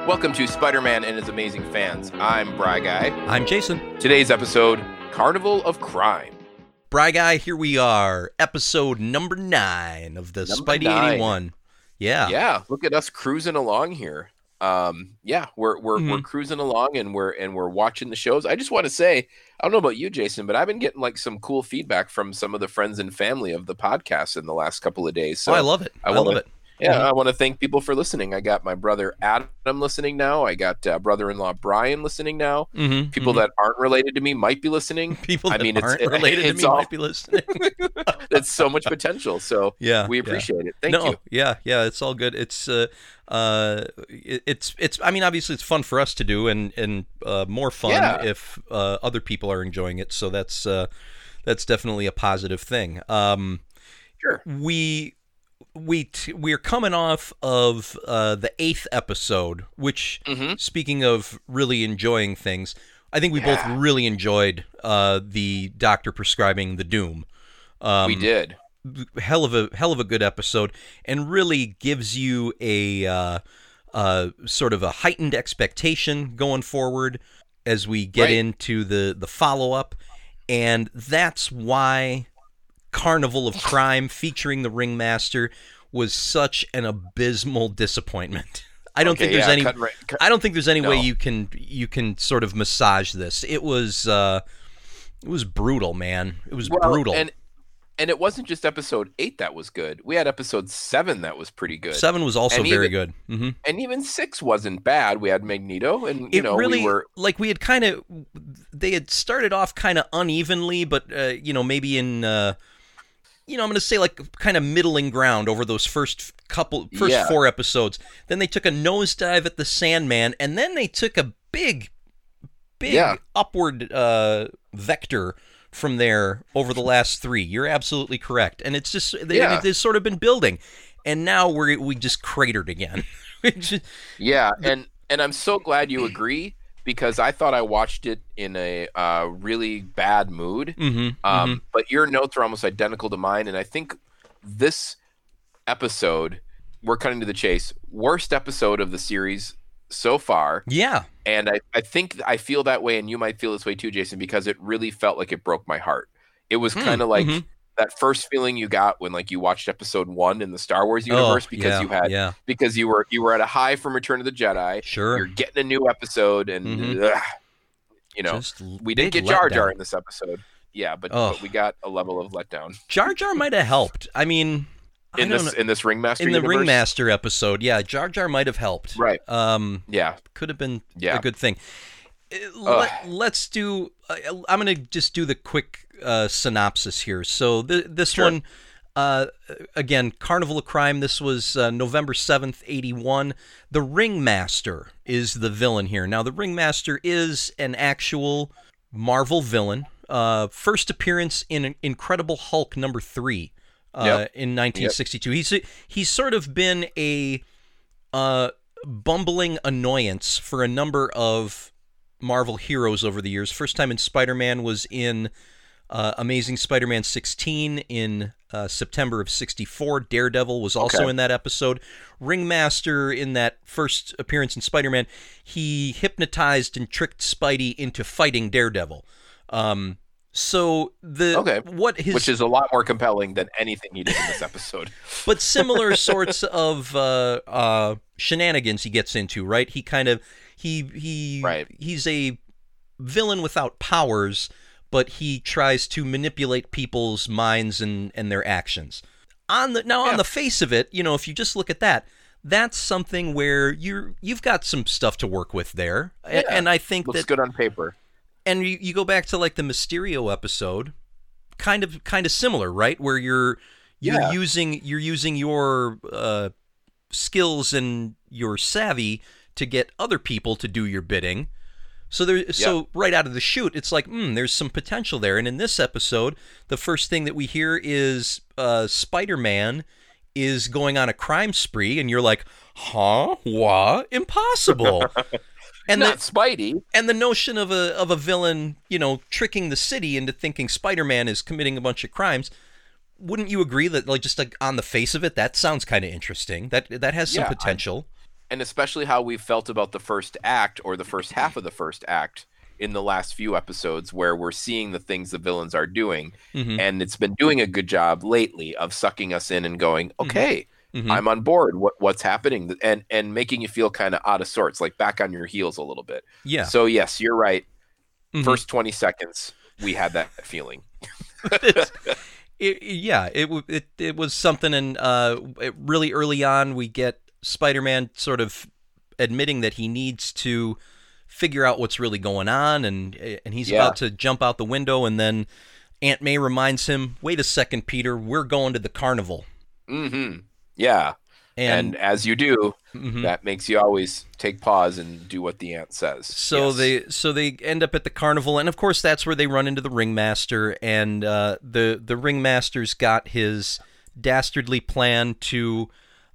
Welcome to Spider-Man and His Amazing Fans. I'm Bry Guy. I'm Jason. Today's episode, Carnival of Crime. Bry Guy, here we are, episode number 9 of the Spidey 81. Yeah, look at us cruising along here. We're cruising along and we're watching the shows. I just want to say, I don't know about you, Jason, but I've been getting like some cool feedback from some of the friends and family of the podcast in the last couple of days. So I love it. I love it. Yeah, I want to thank people for listening. I got my brother Adam listening now. I got brother-in-law Brian listening now. People that aren't related to me might be listening. People that aren't related to me might be listening. That's so much potential. So we appreciate it. Thank you. Yeah, it's all good. It's I mean, obviously it's fun for us to do, and more fun if other people are enjoying it. So that's definitely a positive thing. Sure. We're coming off of the 8th episode, which, speaking of really enjoying things, I think we both really enjoyed the doctor prescribing the Doom. We did. Hell of a good episode, and really gives you a sort of a heightened expectation going forward as we get into the follow-up, and that's why Carnival of Crime featuring the Ringmaster was such an abysmal disappointment. I don't think there's any. I don't think there's any way you can sort of massage this. It was brutal, man. It was brutal. And it wasn't just episode 8 that was good. We had episode 7 that was pretty good. 7 was also very good. And even 6 wasn't bad. We had Magneto, and really, we were like, we had they had started off kind of unevenly, but maybe in I'm going to say like kind of middling ground over those first 4 episodes. Then they took a nosedive at the Sandman, and then they took a big upward vector from there over the last 3. You're absolutely correct. And it's just, it's sort of been building. And now we just cratered again. And I'm so glad you agree, because I thought I watched it in a really bad mood. But your notes are almost identical to mine. And I think this episode, we're cutting to the chase, worst episode of the series so far. Yeah. And I think I feel that way, and you might feel this way too, Jason, because it really felt like it broke my heart. It was kind of like that first feeling you got when like you watched episode 1 in the Star Wars universe, because because you were at a high from Return of the Jedi. Sure. You're getting a new episode, and we didn't get Jar Jar in this episode. Yeah, but we got a level of letdown. Jar Jar might have helped. I mean, in this Ringmaster in the universe? Ringmaster episode, Jar Jar might have helped. Right. Could have been a good thing. Let's do. I'm going to just do the quick synopsis here. So this one, again, Carnival of Crime. This was November 7th, 81. The Ringmaster is the villain here. Now, the Ringmaster is an actual Marvel villain. First appearance in Incredible Hulk number 3 in 1962. He's sort of been a bumbling annoyance for a number of Marvel heroes over the years. First time in Spider-Man was in Amazing Spider-Man 16 in September of 64. Daredevil was also in that episode. Ringmaster, in that first appearance in Spider-Man, he hypnotized and tricked Spidey into fighting Daredevil. Which is a lot more compelling than anything he did in this episode. But similar sorts of shenanigans he gets into, right? He kind of he's a villain without powers, but he tries to manipulate people's minds and their actions. On the face of it, if you just look at that, that's something where you've got some stuff to work with there. And I think looks good on paper. And you go back to like the Mysterio episode, kind of similar, right? Where you're using your skills and your savvy to get other people to do your bidding. So right out of the chute, it's like, there's some potential there. And in this episode, the first thing that we hear is Spider-Man is going on a crime spree, and you're like, huh? What? Impossible. And not Spidey. And the notion of a villain, tricking the city into thinking Spider-Man is committing a bunch of crimes. Wouldn't you agree that, just on the face of it, that sounds kind of interesting? That has some potential. and especially how we felt about the first act or the first half of the first act in the last few episodes, where we're seeing the things the villains are doing, and it's been doing a good job lately of sucking us in and going, okay, I'm on board. What's happening, and making you feel kind of out of sorts, like back on your heels a little bit. Yeah. So yes, you're right. First 20 seconds, we had that feeling. It was something, and really early on, we get Spider-Man sort of admitting that he needs to figure out what's really going on, and he's about to jump out the window, and then Aunt May reminds him, "Wait a second, Peter, we're going to the carnival." Yeah. And as you do, that makes you always take pause and do what the aunt says. So they end up at the carnival, and of course that's where they run into the ringmaster, and the ringmaster's got his dastardly plan to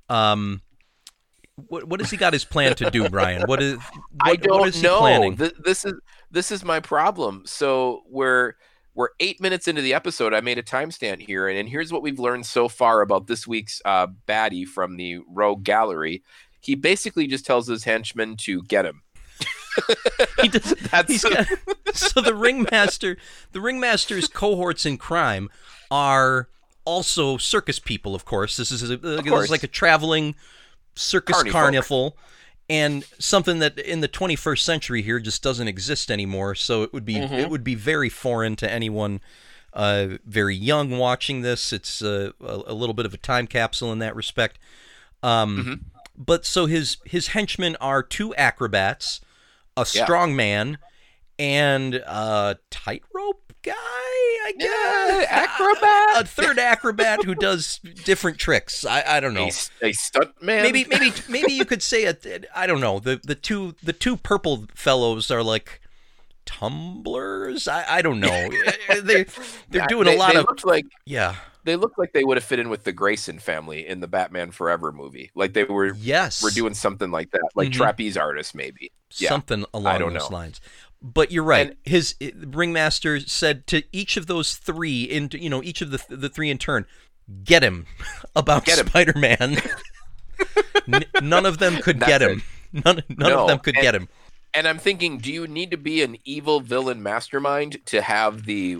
what has he got his plan to do, Brian? I don't know. Planning? This is my problem. So we're 8 minutes into the episode. I made a timestamp here, and here's what we've learned so far about this week's baddie from the Rogue Gallery. He basically just tells his henchmen to get him. He does. So the ringmaster's cohorts in crime are also circus people. Of course, this is like a traveling circus carnival, and something that in the 21st century here just doesn't exist anymore. So it would be very foreign to anyone very young watching this. It's a little bit of a time capsule in that respect. But so his henchmen are 2 acrobats, a strong man, and a tightrope guy, I guess. Acrobat. A third acrobat who does different tricks. I don't know. A stunt man. Maybe you could say I don't know. The two purple fellows are like tumblers. I don't know. They're doing a lot of. They look like they would have fit in with the Grayson family in the Batman Forever movie. Like they were doing something like that, like trapeze artists maybe. Something along those lines. But you're right. And his ringmaster said to each of those 3, each of the 3 in turn, get him about Spider-Man. None of them could get him. None of them could get him. And I'm thinking, do you need to be an evil villain mastermind to have the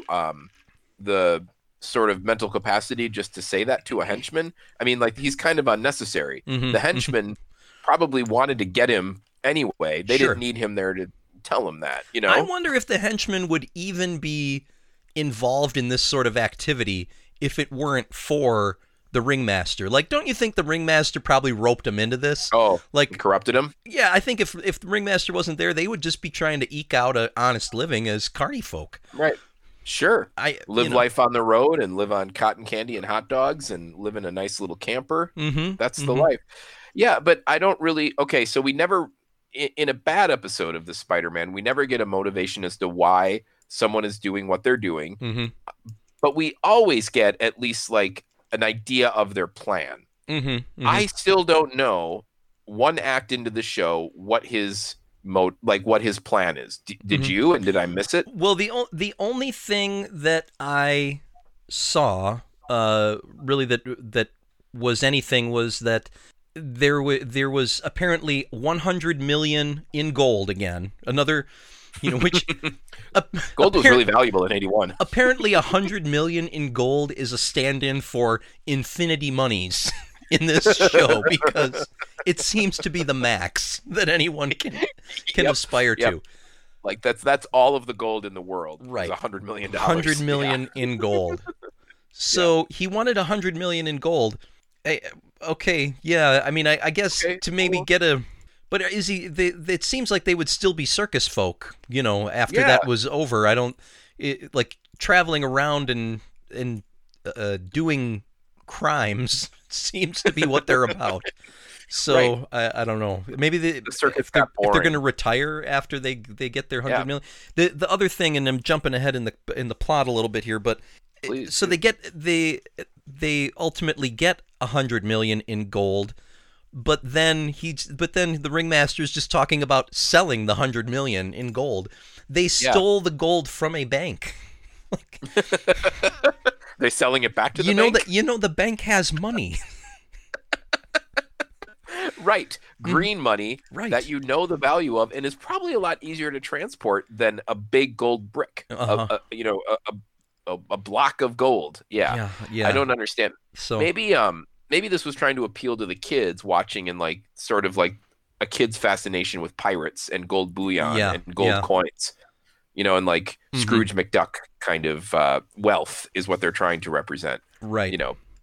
sort of mental capacity just to say that to a henchman? I mean, like, he's kind of unnecessary. The henchman probably wanted to get him anyway. They didn't need him there to tell him that, I wonder if the henchman would even be involved in this sort of activity if it weren't for the ringmaster. Like, don't you think the ringmaster probably roped him into this? Oh, like corrupted him? Yeah, I think if the ringmaster wasn't there, they would just be trying to eke out an honest living as carny folk. Right. Sure. Live life on the road and live on cotton candy and hot dogs and live in a nice little camper. That's the life. Yeah, but I don't really... Okay, so we never... In a bad episode of the Spider-Man, we never get a motivation as to why someone is doing what they're doing. But we always get at least like an idea of their plan. I still don't know, 1 act into the show, what his what his plan is. Did you, and did I miss it? Well, the only thing that I saw really that was anything was that there was apparently 100 million in gold again. Another, which gold was really valuable in 81. Apparently 100 million in gold is a stand-in for infinity monies in this show, because it seems to be the max that anyone can aspire to. Like that's all of the gold in the world. Right. $100 million. 100 million in gold. So he wanted 100 million in gold. Okay, yeah. I mean, I guess to maybe get a... But is he? It seems like they would still be circus folk, after that was over. I don't... like, traveling around and doing crimes seems to be what they're about. So, I don't know. Maybe if they're going to retire after they get their 100 million. The other thing, and I'm jumping ahead in the plot a little bit here, but... Please, so they ultimately get 100 million in gold, but then the ringmaster's just talking about selling the 100 million in gold. They stole the gold from a bank. They're selling it back to the bank? The bank has money. Right. Green money Right. that you know the value of and is probably a lot easier to transport than a big gold brick. A block of gold. Yeah. Yeah. I don't understand. So Maybe this was trying to appeal to the kids watching and like sort of like a kid's fascination with pirates and gold bullion and gold coins. And like Scrooge McDuck kind of wealth is what they're trying to represent. Right.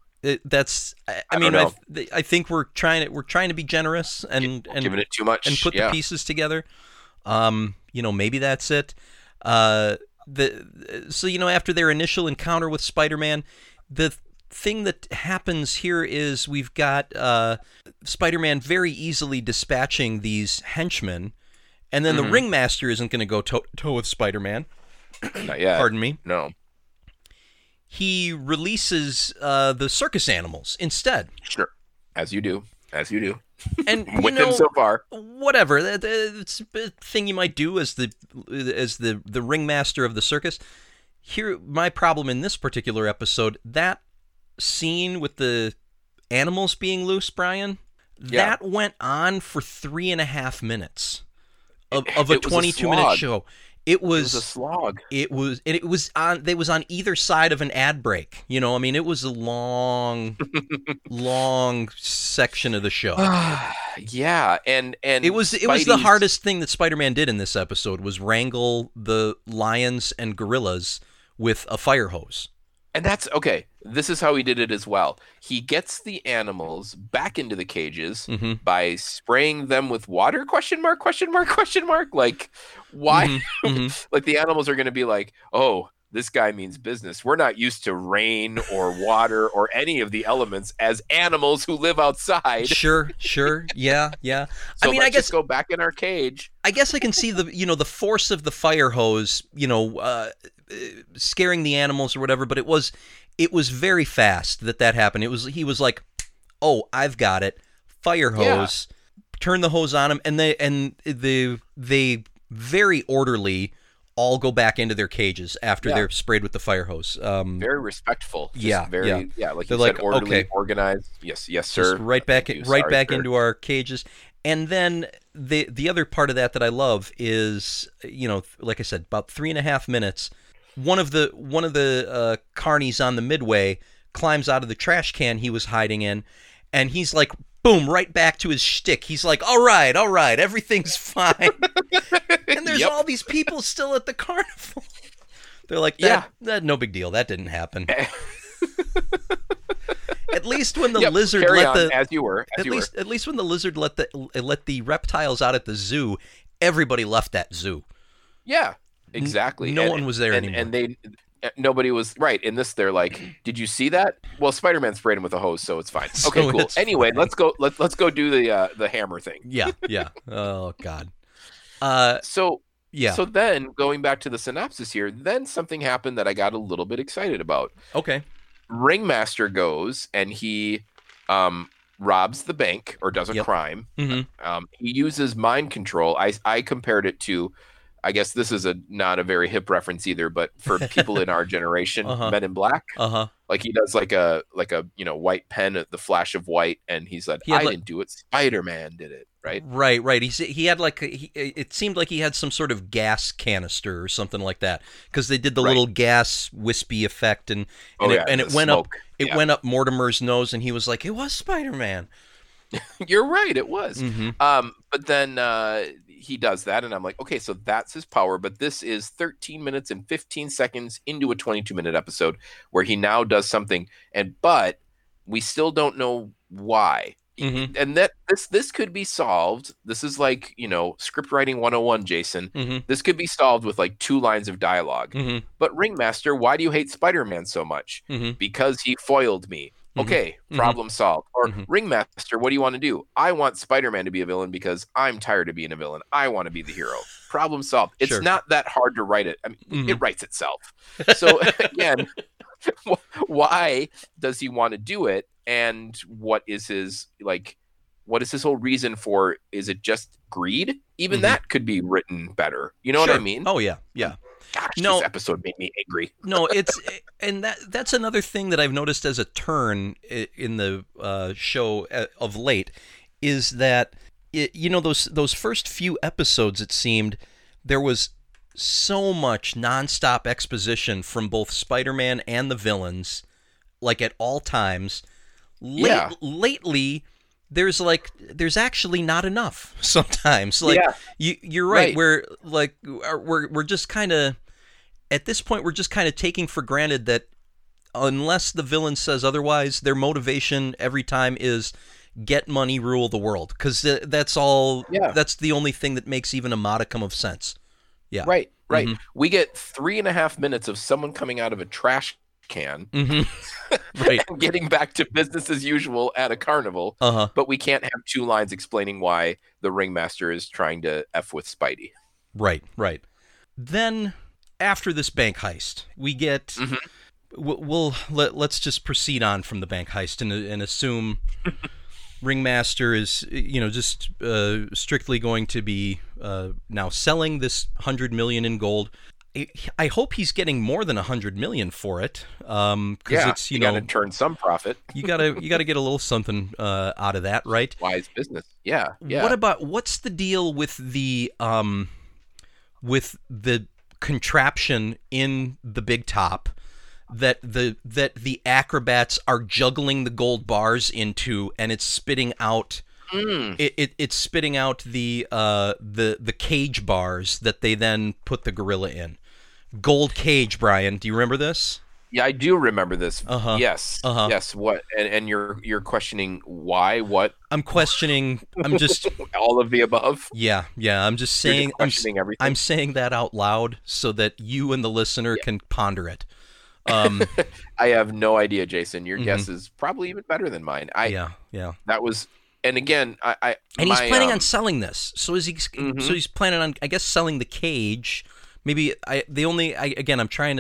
I think we're trying to be generous and giving it too much and put the pieces together. Maybe that's it. After their initial encounter with Spider-Man, the thing that happens here is we've got Spider-Man very easily dispatching these henchmen. And then the Ringmaster isn't going to go toe-to-toe with Spider-Man. Not yet. Pardon me. No. He releases the circus animals instead. Sure. As you do. And with them so far. Whatever. It's a thing you might do as the Ringmaster of the circus. Here, my problem in this particular episode, that scene with the animals being loose, Brian, that went on for 3.5 minutes. Of a 22-minute show. It was a slog. It was on either side of an ad break. It was a long section of the show. Yeah, and it was the hardest thing that Spider-Man did in this episode was wrangle the lions and gorillas with a fire hose. And that's okay. This is how he did it as well. He gets the animals back into the cages by spraying them with water? ? Like, why? Like the animals are going to be like, oh, this guy means business. We're not used to rain or water or any of the elements as animals who live outside. Sure. Yeah. So I guess go back in our cage. I guess I can see the force of the fire hose, scaring the animals or whatever, but it was very fast that happened. He was like, "Oh, I've got it. Fire hose." Yeah. Turn the hose on him, and they very orderly all go back into their cages after they're sprayed with the fire hose. Very respectful. Like they're you said, orderly, okay. Organized. Yes, sir. Just right back into our cages. And then the other part of that I love is, like I said, about 3.5 minutes. One of the carnies on the Midway climbs out of the trash can he was hiding in, and he's like, boom, right back to his shtick. He's like, all right, everything's fine. And there's all these people still at the carnival. They're like, that no big deal. That didn't happen. At least when the lizard at least when the lizard let the reptiles out at the zoo, everybody left that zoo. Yeah, exactly. No one was there anymore. And nobody was right. In this, they're like, "Did you see that?" Well, Spider-Man sprayed him with a hose, so it's fine. Okay, cool. Anyway, let's go. Let's go do the hammer thing. Yeah. Oh God. So then going back to the synopsis here, then something happened that I got a little bit excited about. Okay. Ringmaster goes and he robs the bank or does a crime. He uses mind control. I compared it to, I guess this is not a very hip reference either, but for people in our generation, Men in Black, like he does like a white pen at the flash of white, and he's like, I didn't do it, Spider-Man did it, right? Right. He had it seemed like he had some sort of gas canister or something like that, because they did the little gas wispy effect, and it went smoke. Went up Mortimer's nose, and he was like, it was Spider-Man. You're right, it was. But then he does that, and I'm like, okay, so that's his power. But this is 13 minutes and 15 seconds into a 22-minute episode where he now does something, but we still don't know why. And that this could be solved. This is like, script writing 101, Jason. This could be solved with like 2 lines of dialogue. But Ringmaster, why do you hate Spider-Man so much? Because he foiled me. Okay, problem solved. Or Ringmaster, what do you want to do? I want Spider-Man to be a villain because I'm tired of being a villain. I want to be the hero. Problem solved. It's not that hard to write it. I mean, it writes itself. So again, why does he want to do it? And what is his whole reason for? Is it just greed? Even that could be written better. You know what I mean? Oh yeah. Gosh, this episode made me angry. No, and that's another thing that I've noticed as a turn in the show of late is that those first few episodes, it seemed there was so much nonstop exposition from both Spider-Man and the villains, like at all times. Lately, there's actually not enough sometimes. Like you're right. We're just kind of at this point we're just kind of taking for granted that unless the villain says otherwise, their motivation every time is get money, rule the world, because that's all. Yeah. That's the only thing that makes even a modicum of sense. Yeah. Right. Mm-hmm. We get 3.5 minutes of someone coming out of a trash can, right, and getting back to business as usual at a carnival. But we can't have 2 lines explaining why the Ringmaster is trying to F with Spidey. Right. Then after this bank heist, we get. Let's just proceed on from the bank heist and assume Ringmaster is just strictly going to be now selling this $100 million in gold. I hope he's getting more than $100 million for it, because it's you got to turn some profit. you gotta get a little something out of that, right? Wise business. Yeah. What's the deal with the contraption in the big top that the acrobats are juggling the gold bars into, and it's spitting out it's spitting out the cage bars that they then put the gorilla in. Gold cage, Brian. Do you remember this? Yeah, I do remember this. Yes. Yes. What? And you're questioning why? What? I'm questioning. I'm just all of the above. Yeah. I'm just saying. Just questioning everything. I'm saying that out loud so that you and the listener can ponder it. I have no idea, Jason. Your guess is probably even better than mine. Yeah. That was, and again, he's planning on selling this. So is he? So he's planning on, I guess, selling the cage. Maybe I'm trying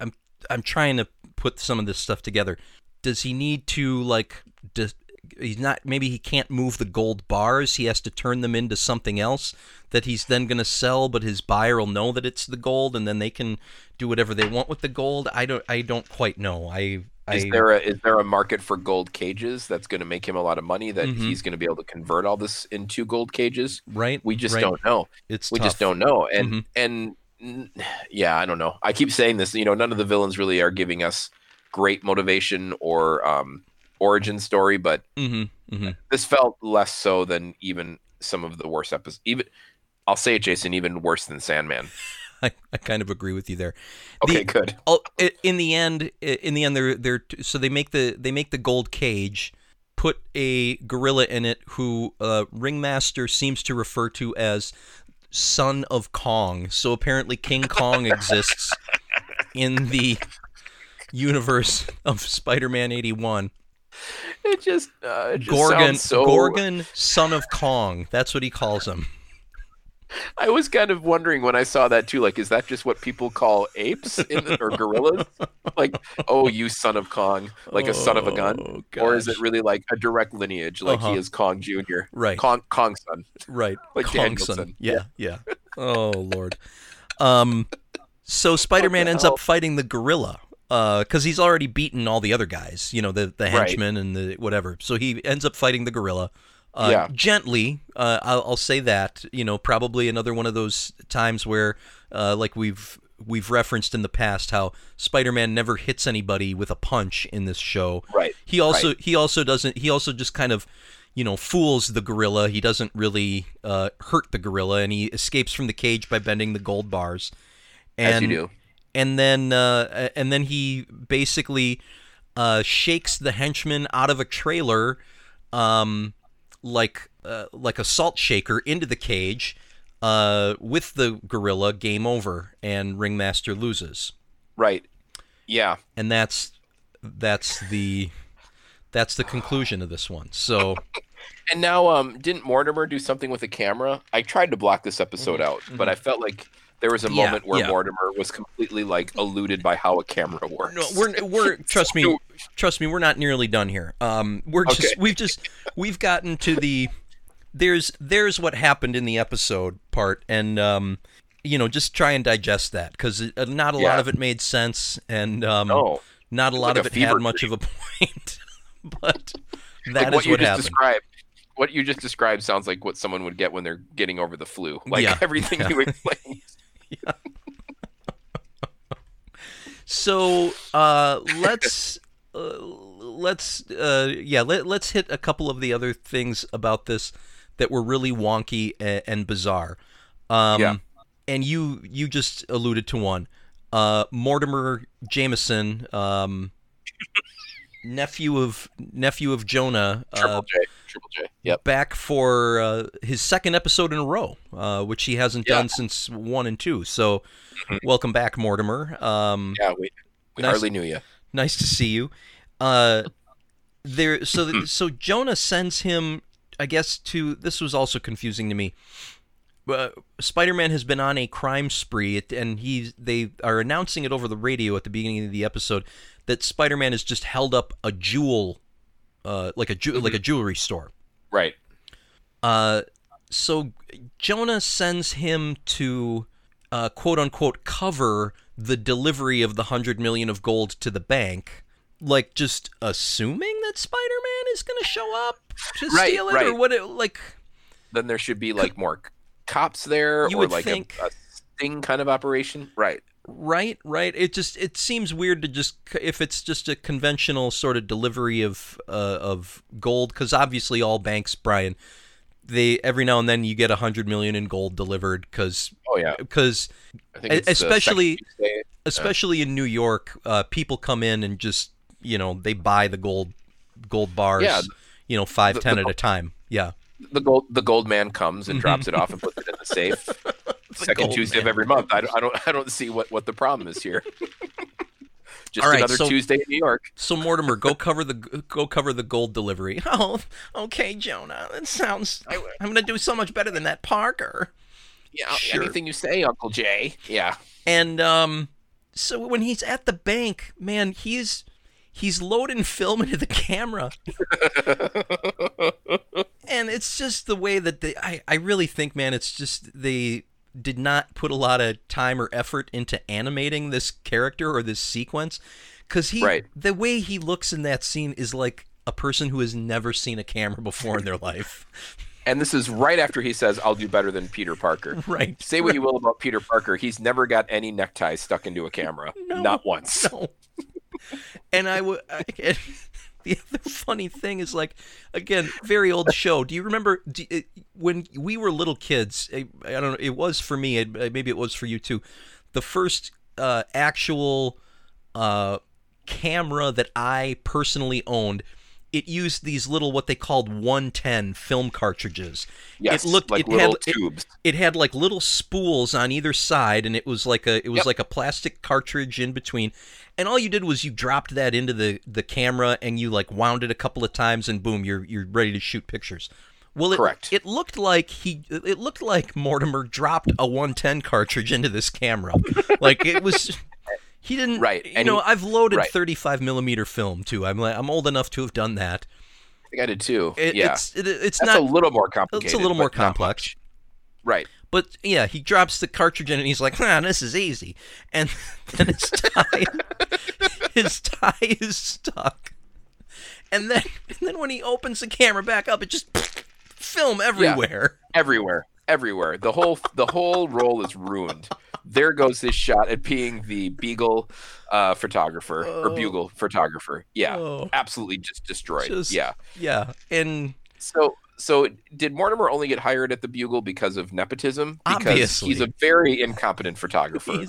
to put some of this stuff together. Does he need to he's not, maybe he can't move the gold bars. He has to turn them into something else that he's then going to sell, but his buyer will know that it's the gold, and then they can do whatever they want with the gold. I don't quite know. Is there a market for gold cages that's going to make him a lot of money that he's going to be able to convert all this into gold cages? Right. We just don't know. We just don't know. And yeah, I don't know. I keep saying this, none of the villains really are giving us great motivation or origin story, but this felt less so than even some of the worst episodes. Even, I'll say it, Jason, even worse than Sandman. I kind of agree with you there. Okay, good. In the end, they're so they make the gold cage, put a gorilla in it who Ringmaster seems to refer to as Son of Kong. So apparently King Kong exists in the universe of Spider-Man 81. It just Gorgon, sounds so... Gorgon, Son of Kong. That's what he calls him. I was kind of wondering when I saw that too, is that just what people call apes or gorillas? Oh, you son of Kong, a son of a gun? Gosh. Or is it really a direct lineage, he is Kong Jr.? Right. Kong son. Right. Kong Danielson. Yeah. Oh, Lord. So Spider-Man ends up fighting the gorilla, because he's already beaten all the other guys, the henchmen and the whatever. So he ends up fighting the gorilla. Gently, I'll say that, probably another one of those times where, we've referenced in the past, how Spider-Man never hits anybody with a punch in this show. Right. He also just kind of, fools the gorilla. He doesn't really hurt the gorilla, and he escapes from the cage by bending the gold bars. As you do. And then he basically shakes the henchman out of a trailer, like a salt shaker, into the cage with the gorilla. Game over, and Ringmaster loses. Right. Yeah. And that's the conclusion of this one. So. And now, didn't Mortimer do something with the camera? I tried to block this episode out, but I felt like there was a moment where Mortimer was completely eluded by how a camera works. No, we're trust me, we're not nearly done here. We've gotten to the there's what happened in the episode part, and just try and digest that, because not a lot of it made sense, and not a lot of it had much of a point. But that is what happened. Described. what you just described sounds like what someone would get when they're getting over the flu. Like Yeah. everything you explained. Yeah. So let's hit a couple of the other things about this that were really wonky and bizarre. And you just alluded to one. Mortimer Jameson, nephew of Jonah, Triple J. Yep. back for his second episode in a row, which he hasn't done since 1 and 2. So, welcome back, Mortimer. We hardly knew you. Nice to see you. So Jonah sends him, I guess, to. This was also confusing to me. Spider-Man has been on a crime spree, and they are announcing it over the radio at the beginning of the episode that Spider-Man has just held up a jewel, like a jewelry store. Right. So Jonah sends him to, quote unquote, cover the delivery of the $100 million of gold to the bank, like just assuming that Spider-Man is going to show up to steal it, or what? Then there should be like more cops there, you or would like think, a sting kind of operation, right? Right. It seems weird to just, if it's just a conventional sort of delivery of gold, because obviously all banks, Brian, they every now and then you get $100 million in gold delivered, because especially in New York, people come in and just they buy the gold bars, 5, 10 at a time. Yeah. The gold man comes and drops it off and puts it in the safe. Second Tuesday of every month. I don't see what the problem is here. Just all right, another Tuesday in New York. So Mortimer, go cover the gold delivery. Oh, okay, Jonah. That sounds. I'm gonna do so much better than that Parker. Yeah, sure. Anything you say, Uncle Jay. Yeah. And so when he's at the bank, man, he's loading film into the camera. And it's just the way that I really think, man, it's just they did not put a lot of time or effort into animating this character or this sequence, because the way he looks in that scene is like a person who has never seen a camera before in their life. And this is right after he says, "I'll do better than Peter Parker." Right. Say what you will about Peter Parker, he's never got any neckties stuck into a camera. No, not once. No. And the other funny thing is, like, again, very old show. Do you remember when we were little kids? I don't know. It was for me. Maybe it was for you too. The first actual camera that I personally owned, it used these little, what they called 110 film cartridges. Yes, tubes. It had like little spools on either side, and it was like a plastic cartridge in between. And all you did was you dropped that into the camera, and you like wound it a couple of times, and boom, you're ready to shoot pictures. Well, correct. It looked like Mortimer dropped a 110 cartridge into this camera. Like it was. He didn't. Right. I've loaded 35 millimeter film too. I'm old enough to have done that. I think I did too. It's That's not a little more complicated. It's a little more complex. Right. But yeah, he drops the cartridge in and he's like, this is easy. And then his tie is stuck. And then when he opens the camera back up, it just film everywhere. Yeah, everywhere. The whole roll is ruined. There goes this shot at being the Beagle photographer or Bugle photographer. Yeah, absolutely just destroyed. Yeah. And so did Mortimer only get hired at the Bugle because of nepotism? Because obviously. He's a very incompetent photographer.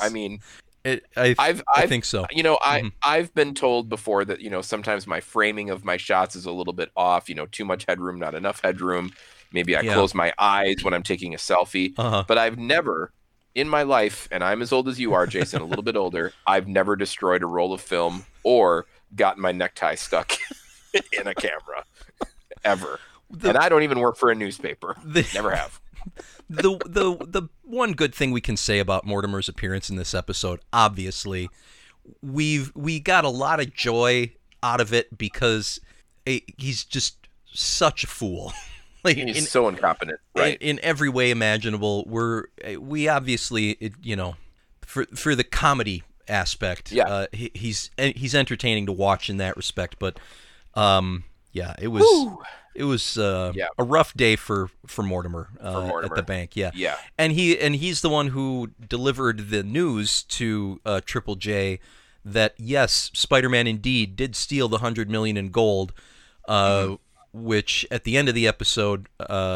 I think so. I've been told before that sometimes my framing of my shots is a little bit off. Too much headroom, not enough headroom. Maybe I close my eyes when I'm taking a selfie. But I've never in my life, and I'm as old as you are, Jason, a little bit older, I've never destroyed a roll of film or gotten my necktie stuck in a camera ever. And I don't even work for a newspaper. Never have. The one good thing we can say about Mortimer's appearance in this episode, obviously, we got a lot of joy out of it because he's just such a fool. He's so incompetent, right? In every way imaginable. We obviously, for the comedy aspect, he's entertaining to watch in that respect. But it It was a Yeah. rough day for Mortimer, Mortimer. at the bank. Yeah. Yeah. And he's the one who delivered the news to Triple J that yes, Spider-Man indeed did steal the $100 million in gold, which at the end of the episode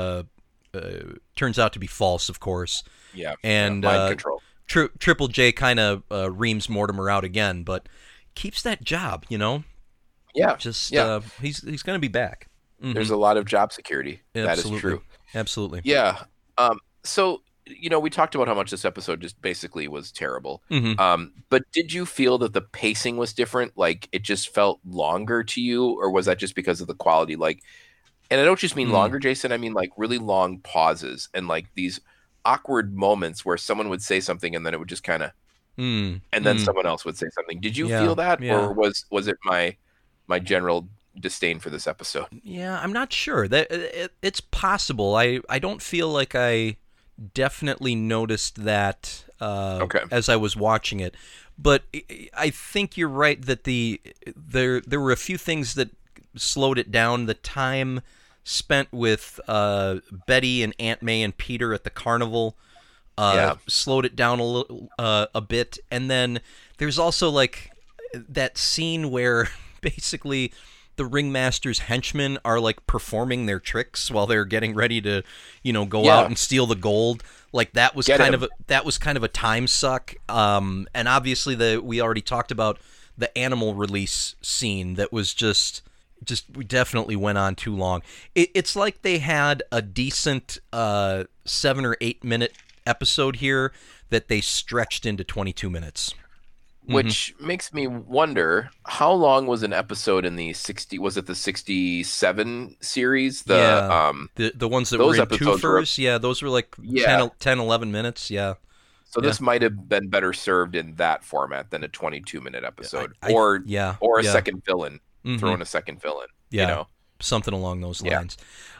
turns out to be false, of course. Yeah. And mind control. Triple J kind of reams Mortimer out again, but keeps that job, you know. Yeah. Just yeah. He's going to be back. Mm-hmm. There's a lot of job security. That is true. Absolutely. Yeah. So, we talked about how much this episode just basically was terrible. Mm-hmm. But did you feel that the pacing was different? Like it just felt longer to you, or was that just because of the quality? Like, and I don't just mean longer, Jason. I mean like really long pauses and like these awkward moments where someone would say something and then it would just kind of, and then someone else would say something. Did you feel that, or was it my general disdain for this episode? Yeah, I'm not sure. That it's possible. I don't feel like I definitely noticed that as I was watching it, but I think you're right that there were a few things that slowed it down. The time spent with Betty and Aunt May and Peter at the carnival slowed it down a bit, and then there's also like that scene where basically the ringmaster's henchmen are like performing their tricks while they're getting ready to, go out and steal the gold. Like that was kind of a time suck. And obviously we already talked about the animal release scene that was just we definitely went on too long. It's like they had a decent 7 or 8 minute episode here that they stretched into 22 minutes. Which makes me wonder, how long was an episode in the 60? Was it the 67 series? The ones that were in twofers. Those were like 10, 11 minutes. Yeah. So this might have been better served in that format than a 22-minute episode, or a second villain. Throwing a second villain. Yeah. Something along those lines.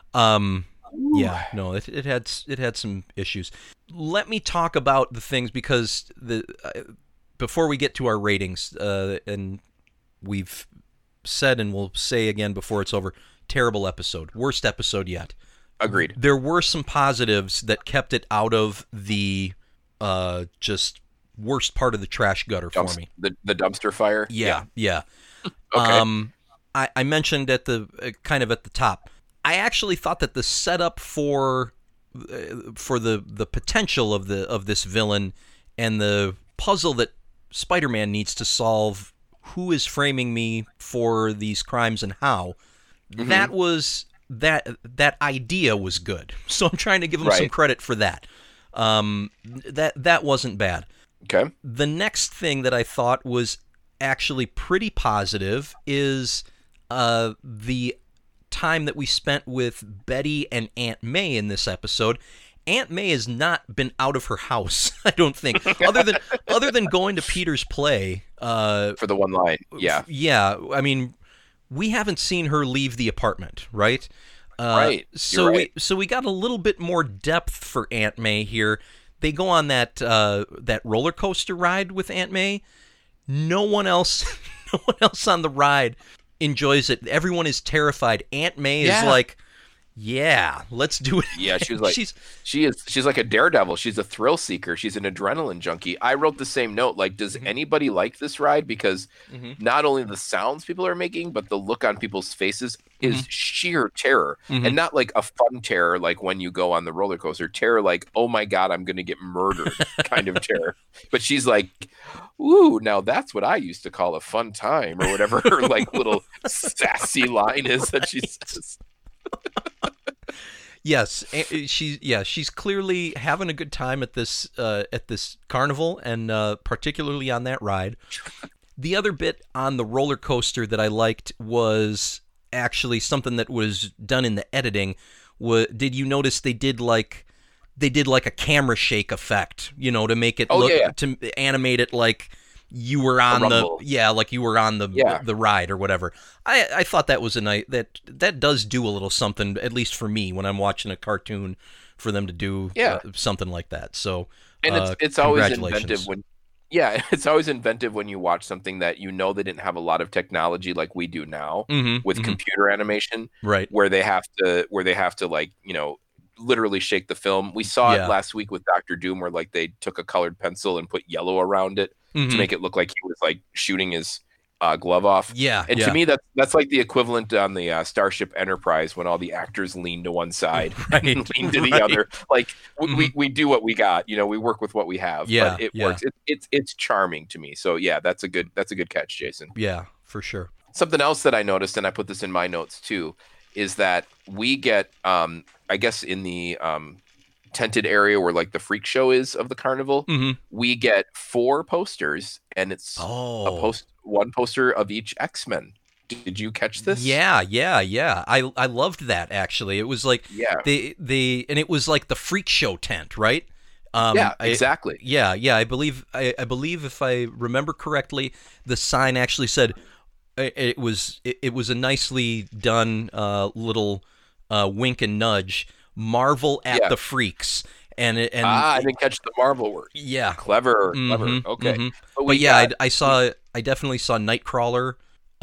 It had some issues. Let me talk about the things, because before we get to our ratings, and we've said and we'll say again before it's over, terrible episode, worst episode yet. Agreed. There were some positives that kept it out of the just worst part of the trash gutter for me. The dumpster fire? Yeah. Okay. I mentioned at the kind of at the top, I actually thought that the setup for the potential of this villain and the puzzle that Spider-Man needs to solve, who is framing me for these crimes and how, that idea was good. So I'm trying to give him some credit for that. That wasn't bad. Okay. The next thing that I thought was actually pretty positive is the time that we spent with Betty and Aunt May in this episode. Aunt May has not been out of her house, I don't think, other than going to Peter's play for the one line. Yeah. Yeah. I mean, we haven't seen her leave the apartment, right? Right. So we got a little bit more depth for Aunt May here. They go on that roller coaster ride with Aunt May. No one else on the ride enjoys it. Everyone is terrified. Aunt May is like, yeah, let's do it. Yeah, she was like, she's like a daredevil. She's a thrill seeker. She's an adrenaline junkie. I wrote the same note. Like, does anybody like this ride? Because not only the sounds people are making, but the look on people's faces is sheer terror, and not like a fun terror, like when you go on the roller coaster. Terror, like, oh my god, I'm gonna get murdered, kind of terror. But she's like, ooh, now that's what I used to call a fun time, or whatever her like little sassy line is that she says. Yes, she's clearly having a good time at this carnival, and particularly on that ride. The other bit on the roller coaster that I liked was actually something that was done in the editing. Did you notice they did like a camera shake effect, to make it to animate it like you were on the ride or whatever. I thought that was a nice that does do a little something, at least for me, when I'm watching a cartoon, for them to do something like that. So and it's always inventive Yeah, it's always inventive when you watch something that you know they didn't have a lot of technology like we do now with computer animation, right? Where they have to like, literally shake the film. We saw it last week with Doctor Doom, where like they took a colored pencil and put yellow around it to make it look like he was like shooting his glove off. Yeah, and to me that's like the equivalent on the Starship Enterprise when all the actors lean to one side and lean to the other. Like we do what we got. We work with what we have. Yeah, but it works. It's charming to me. So yeah, that's a good catch, Jason. Yeah, for sure. Something else that I noticed, and I put this in my notes too, is that we get I guess in the tented area where like the freak show is of the carnival, we get 4 posters, and it's one poster of each X-Men. Did you catch this? Yeah. I loved that, actually. It was like they and it was like the freak show tent, right? Exactly. I believe if I remember correctly, the sign actually said it was a nicely done little wink and nudge. Marvel at the freaks, and I didn't catch the Marvel word. Yeah, clever. Okay, but I definitely saw Nightcrawler.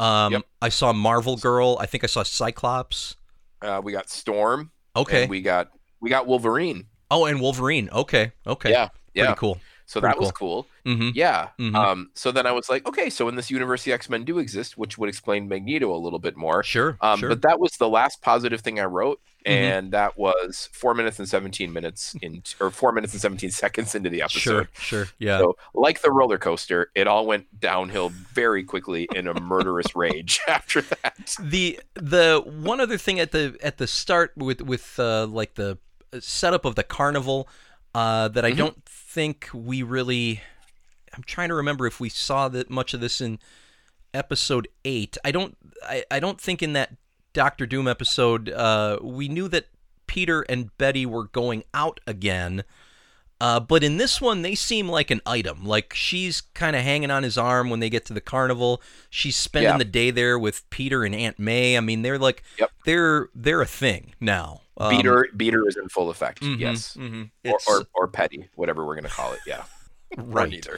I saw Marvel Girl. I think I saw Cyclops. We got Storm. Okay, and we got Wolverine. Oh, and Wolverine. Okay. Yeah. Pretty cool. So that was cool. Yeah. So then I was like, okay, so in this universe, the X-Men do exist, which would explain Magneto a little bit more. Sure. But that was the last positive thing I wrote, and that was 4 minutes and 17 minutes or 4 minutes and 17 seconds into the episode. Sure. Yeah. So like the roller coaster, it all went downhill very quickly in a murderous rage after that. The one other thing at the start with like the setup of the carnival that I don't think we really. I'm trying to remember if we saw that much of this in episode 8. I don't think in that Doctor Doom episode we knew that Peter and Betty were going out again. But in this one, they seem like an item. Like she's kind of hanging on his arm when they get to the carnival. She's spending the day there with Peter and Aunt May. I mean, they're like they're a thing now. Beater is in full effect. Yes, or petty, whatever we're gonna call it. Yeah, right. Either.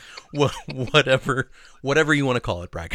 Whatever you want to call it, Bragg.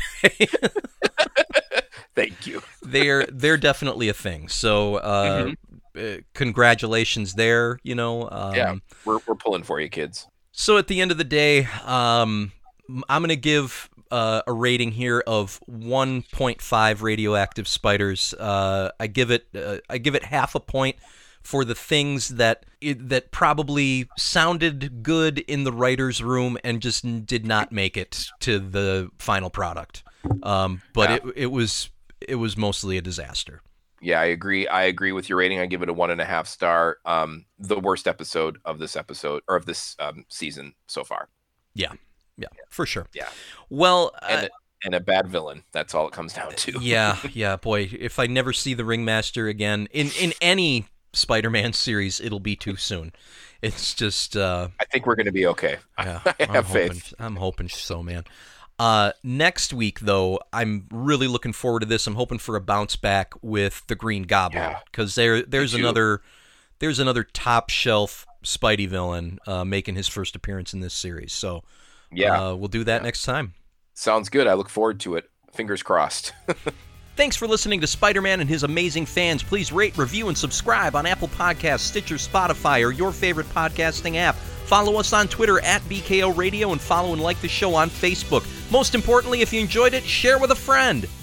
Thank you. They're definitely a thing. So congratulations there. We're pulling for you, kids. So at the end of the day, I'm gonna give a rating here of 1.5 radioactive spiders. I give it half a point for the things that probably sounded good in the writer's room and just did not make it to the final product. But it was mostly a disaster. Yeah, I agree. I agree with your rating. I give it a 1.5 star. The worst episode of this season so far. Yeah, for sure. Yeah. Well, and a bad villain. That's all it comes down to. yeah. Boy, if I never see the Ringmaster again in any Spider-Man series, it'll be too soon. It's just. I think we're going to be okay. Yeah, I have faith. I'm hoping so, man. Next week, though, I'm really looking forward to this. I'm hoping for a bounce back with the Green Goblin because there's another top shelf Spidey villain making his first appearance in this series. So we'll do that next time. Sounds good. I look forward to it. Fingers crossed. Thanks for listening to Spider-Man and his amazing fans. Please rate, review, and subscribe on Apple Podcasts, Stitcher, Spotify, or your favorite podcasting app. Follow us on Twitter at BKO Radio and follow and like the show on Facebook. Most importantly, if you enjoyed it, share with a friend.